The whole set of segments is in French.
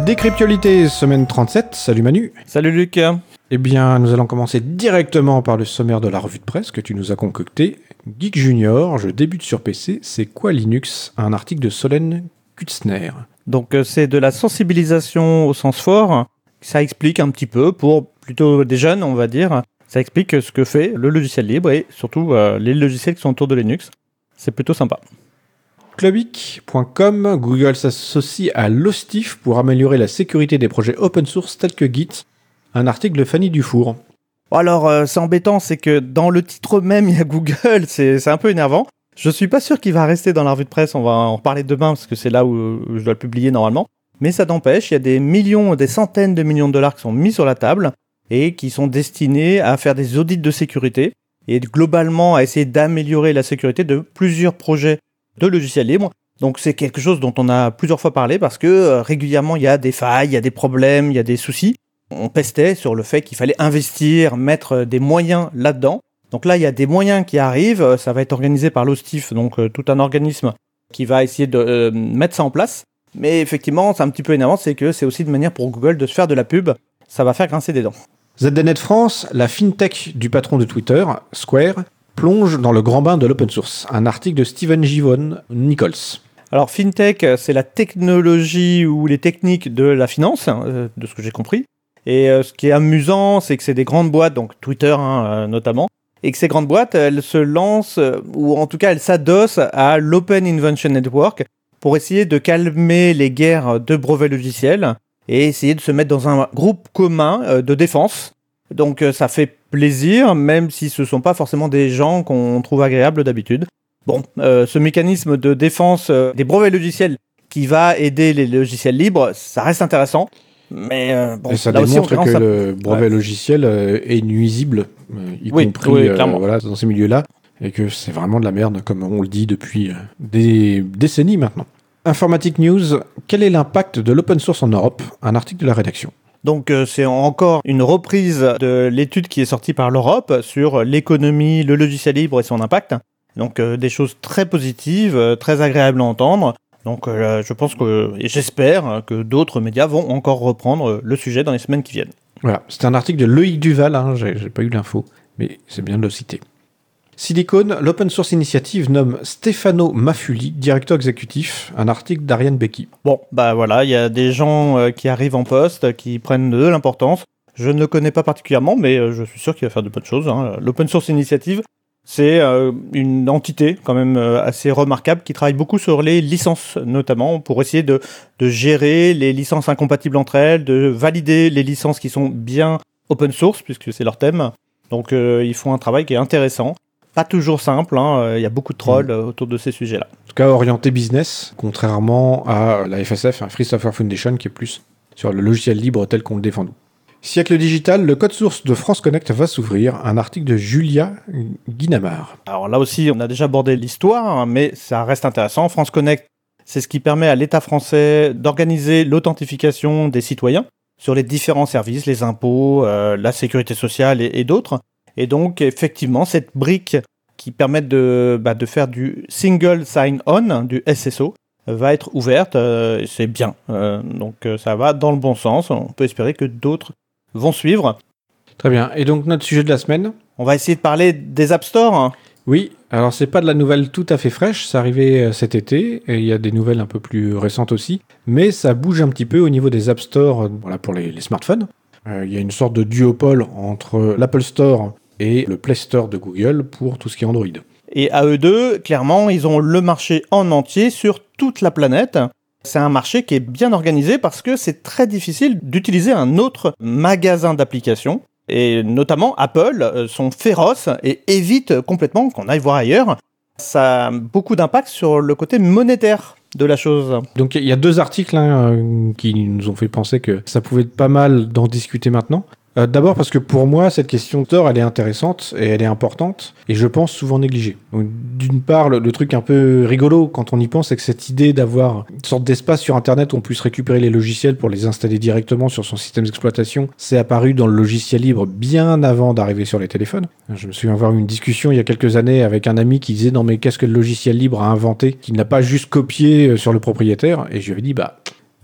Décryptualité, semaine 37. Salut Manu. Salut Luc. Eh bien, nous allons commencer directement par le sommaire de la revue de presse que tu nous as concocté. Geek Junior, je débute sur PC, c'est quoi Linux? Un article de Solène Kutzner. Donc c'est de la sensibilisation au sens fort. Ça explique un petit peu, pour plutôt des jeunes on va dire, ça explique ce que fait le logiciel libre et surtout les logiciels qui sont autour de Linux. C'est plutôt sympa. Clubic.com, Google s'associe à Lostif pour améliorer la sécurité des projets open source tels que Git. Un article de Fanny Dufour. Alors c'est embêtant, c'est que dans le titre même il y a Google, c'est un peu énervant. Je suis pas sûr qu'il va rester dans la revue de presse, on va en reparler demain parce que c'est là où je dois le publier normalement. Mais ça n'empêche, il y a des millions, des centaines de millions de dollars qui sont mis sur la table et qui sont destinés à faire des audits de sécurité et globalement à essayer d'améliorer la sécurité de plusieurs projets de logiciels libres. Donc c'est quelque chose dont on a plusieurs fois parlé parce que régulièrement il y a des failles, il y a des problèmes, il y a des soucis. On pestait sur le fait qu'il fallait investir, mettre des moyens là-dedans. Donc là il y a des moyens qui arrivent, ça va être organisé par l'OSTIF, donc tout un organisme qui va essayer de mettre ça en place. Mais effectivement c'est un petit peu énervant, c'est que c'est aussi une manière pour Google de se faire de la pub, ça va faire grincer des dents. ZDNet France, la fintech du patron de Twitter, Square, plonge dans le grand bain de l'open source. Un article de Steven Givon Nichols. Alors FinTech, c'est la technologie ou les techniques de la finance, de ce que j'ai compris. Et ce qui est amusant, c'est que c'est des grandes boîtes, donc Twitter notamment, et que ces grandes boîtes, elles se lancent, ou en tout cas elles s'adossent à l'Open Invention Network pour essayer de calmer les guerres de brevets logiciels et essayer de se mettre dans un groupe commun de défense. Donc ça fait plaisir, même si ce ne sont pas forcément des gens qu'on trouve agréables d'habitude. Bon, ce mécanisme de défense des brevets logiciels qui va aider les logiciels libres, ça reste intéressant. Mais bon, et ça là démontre aussi, que le brevet logiciel est nuisible, y compris voilà, dans ces milieux-là, et que c'est vraiment de la merde, comme on le dit depuis des décennies maintenant. Informatique News, quel est l'impact de l'open source en Europe? Un article de la rédaction. Donc c'est encore une reprise de l'étude qui est sortie par l'Europe sur l'économie, le logiciel libre et son impact. Donc des choses très positives, très agréables à entendre. Donc je pense et j'espère que d'autres médias vont encore reprendre le sujet dans les semaines qui viennent. Voilà, c'est un article de Loïc Duval, j'ai pas eu l'info, mais c'est bien de le citer. Silicon, l'Open Source Initiative nomme Stefano Maffuli, directeur exécutif, un article d'Ariane Becky. Bon, bah voilà, il y a des gens qui arrivent en poste, qui prennent de l'importance. Je ne le connais pas particulièrement, mais je suis sûr qu'il va faire de bonnes choses. L'Open Source Initiative, c'est une entité quand même assez remarquable qui travaille beaucoup sur les licences, notamment pour essayer de gérer les licences incompatibles entre elles, de valider les licences qui sont bien open source, puisque c'est leur thème. Donc ils font un travail qui est intéressant. Pas toujours simple, il y a beaucoup de trolls autour de ces sujets-là. En tout cas, orienté business, contrairement à la FSF, Free Software Foundation, qui est plus sur le logiciel libre tel qu'on le défend nous. Siècle digital, le code source de France Connect va s'ouvrir, un article de Julia Guinamar. Alors là aussi, on a déjà abordé l'histoire, mais ça reste intéressant. France Connect, c'est ce qui permet à l'État français d'organiser l'authentification des citoyens sur les différents services, les impôts, la sécurité sociale et d'autres. Et donc, effectivement, cette brique qui permet de faire du single sign-on, du SSO, va être ouverte. C'est bien. Donc, ça va dans le bon sens. On peut espérer que d'autres vont suivre. Très bien. Et donc, notre sujet de la semaine? On va essayer de parler des App Store. Oui. Alors, c'est pas de la nouvelle tout à fait fraîche. Ça arrivait cet été. Et il y a des nouvelles un peu plus récentes aussi. Mais ça bouge un petit peu au niveau des App Store pour les smartphones. Il y a une sorte de duopole entre l'Apple Store et le Play Store de Google pour tout ce qui est Android. Et à eux deux, clairement, ils ont le marché en entier sur toute la planète. C'est un marché qui est bien organisé parce que c'est très difficile d'utiliser un autre magasin d'applications. Et notamment, Apple sont féroces et évitent complètement qu'on aille voir ailleurs. Ça a beaucoup d'impact sur le côté monétaire de la chose. Donc il y a deux articles qui nous ont fait penser que ça pouvait être pas mal d'en discuter maintenant. D'abord parce que pour moi, cette question de store, elle est intéressante et elle est importante, et je pense souvent négligée. Donc, d'une part, le truc un peu rigolo quand on y pense, c'est que cette idée d'avoir une sorte d'espace sur Internet où on puisse récupérer les logiciels pour les installer directement sur son système d'exploitation, c'est apparu dans le logiciel libre bien avant d'arriver sur les téléphones. Je me souviens avoir eu une discussion il y a quelques années avec un ami qui disait « Non mais qu'est-ce que le logiciel libre a inventé ?» qu'il n'a pas juste copié sur le propriétaire, et je lui avais dit «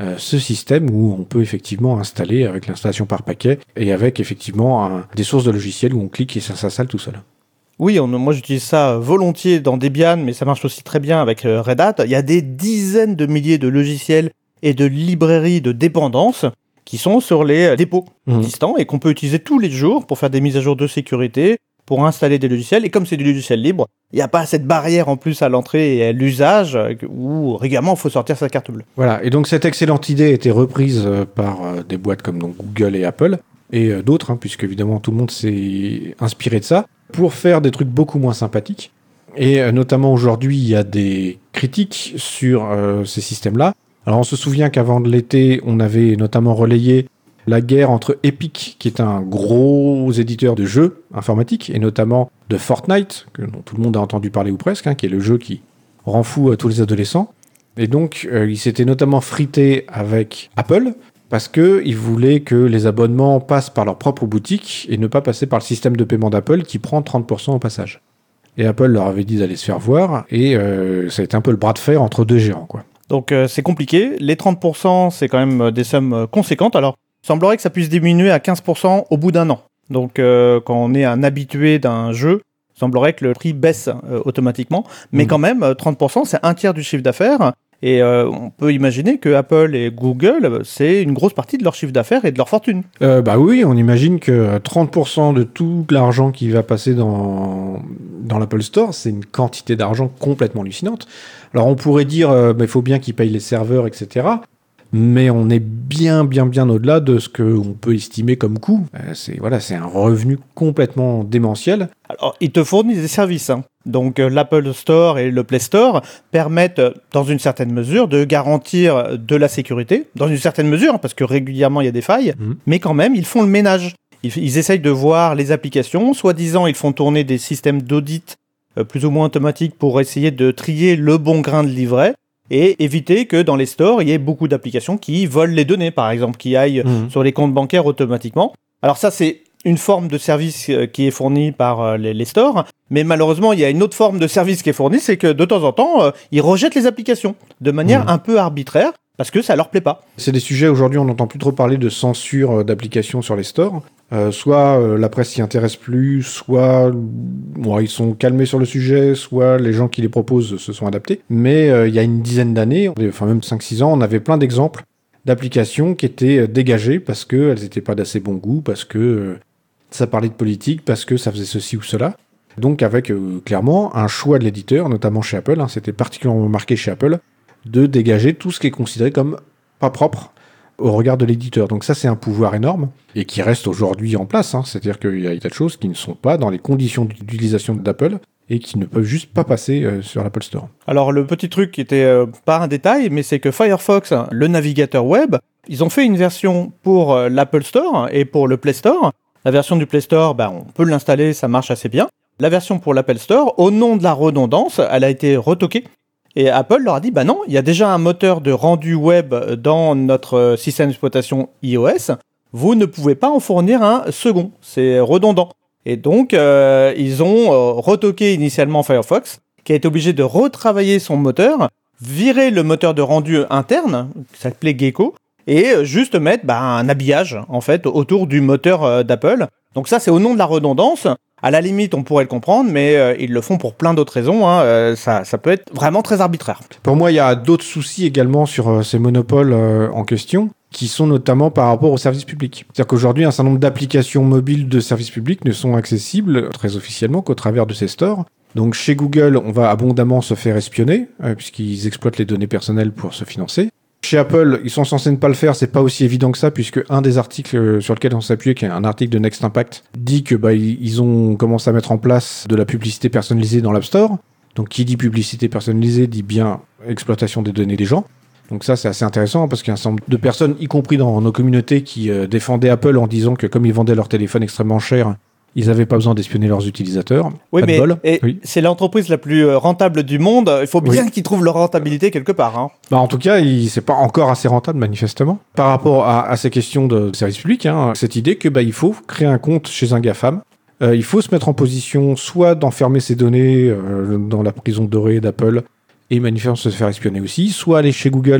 ce système où on peut effectivement installer avec l'installation par paquet et avec effectivement des sources de logiciels où on clique et ça s'installe tout seul. Oui, moi j'utilise ça volontiers dans Debian, mais ça marche aussi très bien avec Red Hat. Il y a des dizaines de milliers de logiciels et de librairies de dépendance qui sont sur les dépôts distants et qu'on peut utiliser tous les jours pour faire des mises à jour de sécurité, pour installer des logiciels. Et comme c'est du logiciel libre, il n'y a pas cette barrière en plus à l'entrée et à l'usage où régulièrement il faut sortir sa carte bleue. Voilà, et donc cette excellente idée a été reprise par des boîtes comme donc, Google et Apple et d'autres, puisque évidemment tout le monde s'est inspiré de ça, pour faire des trucs beaucoup moins sympathiques. Et notamment aujourd'hui, il y a des critiques sur ces systèmes-là. Alors on se souvient qu'avant de l'été, on avait notamment relayé la guerre entre Epic, qui est un gros éditeur de jeux informatiques, et notamment de Fortnite, dont tout le monde a entendu parler ou presque, qui est le jeu qui rend fou à tous les adolescents. Et donc, il s'était notamment frité avec Apple, parce qu'ils voulaient que les abonnements passent par leur propre boutique et ne pas passer par le système de paiement d'Apple qui prend 30% au passage. Et Apple leur avait dit d'aller se faire voir, et ça a été un peu le bras de fer entre deux géants, quoi. Donc c'est compliqué. Les 30%, c'est quand même des sommes conséquentes. Alors, il semblerait que ça puisse diminuer à 15% au bout d'un an. Donc quand on est un habitué d'un jeu, il semblerait que le prix baisse automatiquement. Mais quand même, 30%, c'est un tiers du chiffre d'affaires. Et on peut imaginer que Apple et Google, c'est une grosse partie de leur chiffre d'affaires et de leur fortune. Bah oui, on imagine que 30% de tout l'argent qui va passer dans l'Apple Store, c'est une quantité d'argent complètement hallucinante. Alors on pourrait dire, il faut bien qu'ils payent les serveurs, etc. Mais on est bien au-delà de ce qu'on peut estimer comme coût. C'est un revenu complètement démentiel. Alors, ils te fournissent des services. Donc, l'Apple Store et le Play Store permettent, dans une certaine mesure, de garantir de la sécurité. Dans une certaine mesure, parce que régulièrement, il y a des failles. Mais quand même, ils font le ménage. Ils essayent de voir les applications. Soi-disant, ils font tourner des systèmes d'audit plus ou moins automatiques pour essayer de trier le bon grain de livret. Et éviter que dans les stores, il y ait beaucoup d'applications qui volent les données, par exemple, qui aillent sur les comptes bancaires automatiquement. Alors ça, c'est une forme de service qui est fournie par les stores, mais malheureusement, il y a une autre forme de service qui est fournie, c'est que de temps en temps, ils rejettent les applications de manière un peu arbitraire, parce que ça leur plaît pas. C'est des sujets, aujourd'hui, on n'entend plus trop parler de censure d'applications sur les stores. Soit la presse s'y intéresse plus, soit ils sont calmés sur le sujet, soit les gens qui les proposent se sont adaptés. Mais il y a une dizaine d'années, enfin même 5-6 ans, on avait plein d'exemples d'applications qui étaient dégagées parce qu'elles n'étaient pas d'assez bon goût, parce que ça parlait de politique, parce que ça faisait ceci ou cela. Donc avec clairement un choix de l'éditeur, notamment chez Apple, c'était particulièrement marqué chez Apple, de dégager tout ce qui est considéré comme pas propre au regard de l'éditeur. Donc ça, c'est un pouvoir énorme et qui reste aujourd'hui en place. C'est-à-dire qu'il y a tas de choses qui ne sont pas dans les conditions d'utilisation d'Apple et qui ne peuvent juste pas passer sur l'Apple Store. Alors le petit truc qui était pas un détail, mais c'est que Firefox, le navigateur web, ils ont fait une version pour l'Apple Store et pour le Play Store. La version du Play Store, on peut l'installer, ça marche assez bien. La version pour l'Apple Store, au nom de la redondance, elle a été retoquée. Et Apple leur a dit, non, il y a déjà un moteur de rendu web dans notre système d'exploitation iOS. Vous ne pouvez pas en fournir un second. C'est redondant. Et donc, ils ont retoqué initialement Firefox, qui a été obligé de retravailler son moteur, virer le moteur de rendu interne, qui s'appelait Gecko, et juste mettre un habillage, en fait, autour du moteur d'Apple. Donc ça, c'est au nom de la redondance. À la limite, on pourrait le comprendre, mais ils le font pour plein d'autres raisons. Ça peut être vraiment très arbitraire. Pour moi, il y a d'autres soucis également sur ces monopoles en question, qui sont notamment par rapport aux services publics. C'est-à-dire qu'aujourd'hui, un certain nombre d'applications mobiles de services publics ne sont accessibles très officiellement qu'au travers de ces stores. Donc chez Google, on va abondamment se faire espionner, puisqu'ils exploitent les données personnelles pour se financer. Chez Apple, ils sont censés ne pas le faire, c'est pas aussi évident que ça, puisque un des articles sur lequel on s'appuie, qui est un article de Next Impact, dit que ils ont commencé à mettre en place de la publicité personnalisée dans l'App Store. Donc qui dit publicité personnalisée dit bien exploitation des données des gens. Donc ça, c'est assez intéressant, parce qu'il y a un certain nombre de personnes, y compris dans nos communautés, qui défendaient Apple en disant que comme ils vendaient leur téléphone extrêmement cher, ils n'avaient pas besoin d'espionner leurs utilisateurs. Oui, c'est l'entreprise la plus rentable du monde. Il faut bien qu'ils trouvent leur rentabilité quelque part. En tout cas, c'est pas encore assez rentable, manifestement. Par rapport à ces questions de service public, cette idée que il faut créer un compte chez un GAFAM. Il faut se mettre en position soit d'enfermer ses données dans la prison dorée d'Apple et manifestement se faire espionner aussi, soit aller chez Google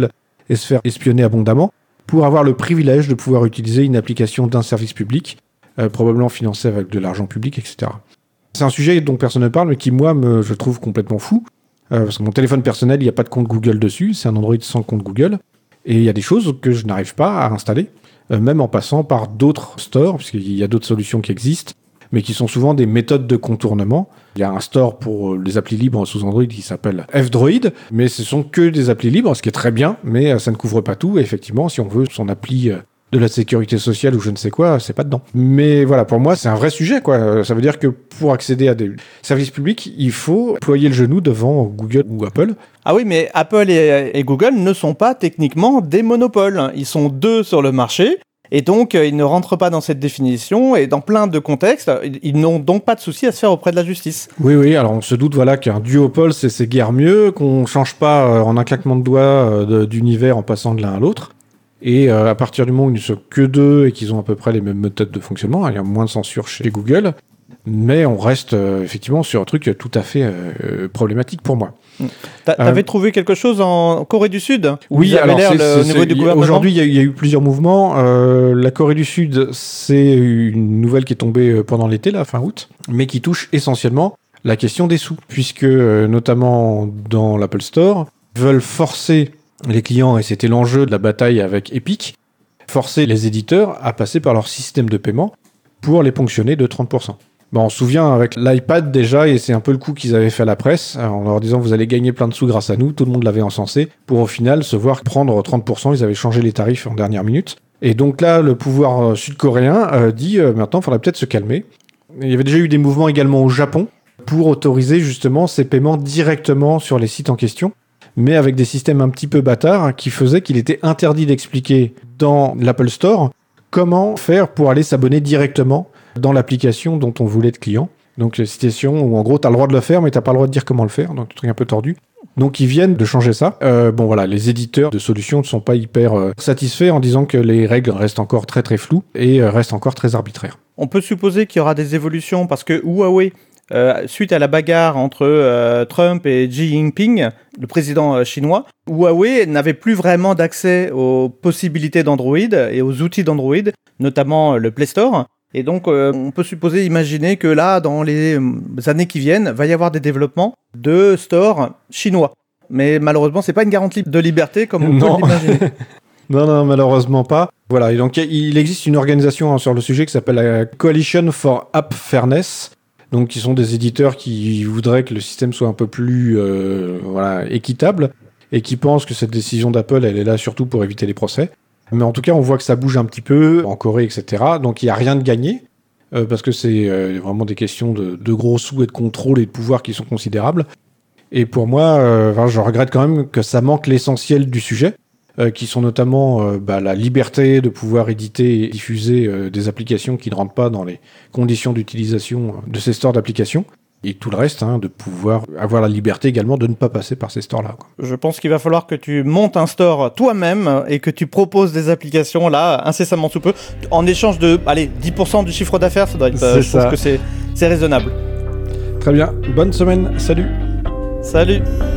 et se faire espionner abondamment pour avoir le privilège de pouvoir utiliser une application d'un service public, probablement financée avec de l'argent public, etc. C'est un sujet dont personne ne parle, mais qui, moi, je trouve complètement fou. Parce que mon téléphone personnel, il n'y a pas de compte Google dessus, c'est un Android sans compte Google. Et il y a des choses que je n'arrive pas à installer, même en passant par d'autres stores, puisqu'il y a d'autres solutions qui existent, mais qui sont souvent des méthodes de contournement. Il y a un store pour les applis libres sous Android qui s'appelle F-Droid, mais ce sont que des applis libres, ce qui est très bien, mais ça ne couvre pas tout. Et effectivement, si on veut son appli de la sécurité sociale ou je ne sais quoi, c'est pas dedans. Mais voilà, pour moi, c'est un vrai sujet, quoi. Ça veut dire que pour accéder à des services publics, il faut ployer le genou devant Google ou Apple. Ah oui, mais Apple et Google ne sont pas techniquement des monopoles. Ils sont deux sur le marché. Et donc, ils ne rentrent pas dans cette définition. Et dans plein de contextes, ils n'ont donc pas de souci à se faire auprès de la justice. Oui, alors on se doute qu'un duopole, c'est guère mieux, qu'on change pas en un claquement de doigts d'univers en passant de l'un à l'autre. Et à partir du moment où ils ne sont que deux et qu'ils ont à peu près les mêmes méthodes de fonctionnement, il y a moins de censure chez Google, mais on reste effectivement sur un truc tout à fait problématique pour moi. T'avais trouvé quelque chose en Corée du Sud? Oui, alors au niveau du gouvernement. Aujourd'hui, il y a eu plusieurs mouvements. La Corée du Sud, c'est une nouvelle qui est tombée pendant l'été, fin août, mais qui touche essentiellement la question des sous, puisque notamment dans l'Apple Store, veulent forcer les clients, et c'était l'enjeu de la bataille avec Epic, forcer les éditeurs à passer par leur système de paiement pour les ponctionner de 30%. On se souvient avec l'iPad déjà, et c'est un peu le coup qu'ils avaient fait à la presse, en leur disant vous allez gagner plein de sous grâce à nous, tout le monde l'avait encensé, pour au final se voir prendre 30%, ils avaient changé les tarifs en dernière minute. Et donc là, le pouvoir sud-coréen dit maintenant il faudrait peut-être se calmer. Il y avait déjà eu des mouvements également au Japon pour autoriser justement ces paiements directement sur les sites en question, mais avec des systèmes un petit peu bâtards qui faisaient qu'il était interdit d'expliquer dans l'Apple Store comment faire pour aller s'abonner directement dans l'application dont on voulait être client. Donc, situation où en gros, tu as le droit de le faire, mais tu n'as pas le droit de dire comment le faire. Donc, un truc un peu tordu. Donc, ils viennent de changer ça. Les éditeurs de solutions ne sont pas hyper satisfaits en disant que les règles restent encore très très floues et restent encore très arbitraires. On peut supposer qu'il y aura des évolutions parce que Huawei, suite à la bagarre entre Trump et Xi Jinping, le président chinois, Huawei n'avait plus vraiment d'accès aux possibilités d'Android et aux outils d'Android, notamment le Play Store. Et donc, on peut supposer, imaginer que là, dans les années qui viennent, va y avoir des développements de stores chinois. Mais malheureusement, c'est pas une garantie de liberté comme on peut l'imaginer. Non, malheureusement pas. Voilà, et donc il existe une organisation sur le sujet qui s'appelle la Coalition for App Fairness, donc qui sont des éditeurs qui voudraient que le système soit un peu plus équitable et qui pensent que cette décision d'Apple, elle est là surtout pour éviter les procès. Mais en tout cas, on voit que ça bouge un petit peu en Corée, etc. Donc il n'y a rien de gagné, parce que c'est vraiment des questions de gros sous et de contrôle et de pouvoir qui sont considérables. Et pour moi, je regrette quand même que ça manque l'essentiel du sujet, qui sont notamment la liberté de pouvoir éditer et diffuser des applications qui ne rentrent pas dans les conditions d'utilisation de ces stores d'applications. Et tout le reste, de pouvoir avoir la liberté également de ne pas passer par ces stores-là. Je pense qu'il va falloir que tu montes un store toi-même et que tu proposes des applications là, incessamment sous peu, en échange de 10% du chiffre d'affaires, ça doit être. Je trouve que c'est raisonnable. Très bien. Bonne semaine. Salut. Salut.